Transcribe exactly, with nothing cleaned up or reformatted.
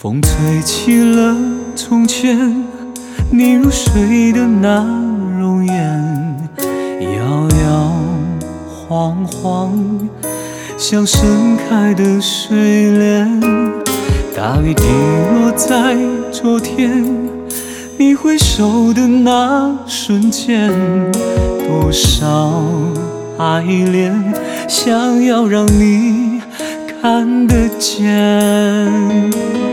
风吹起了从前你入睡的那容颜，摇摇晃晃像盛开的睡莲。大雨滴落在昨天，你回首的那瞬间，多少爱恋想要让你看得见。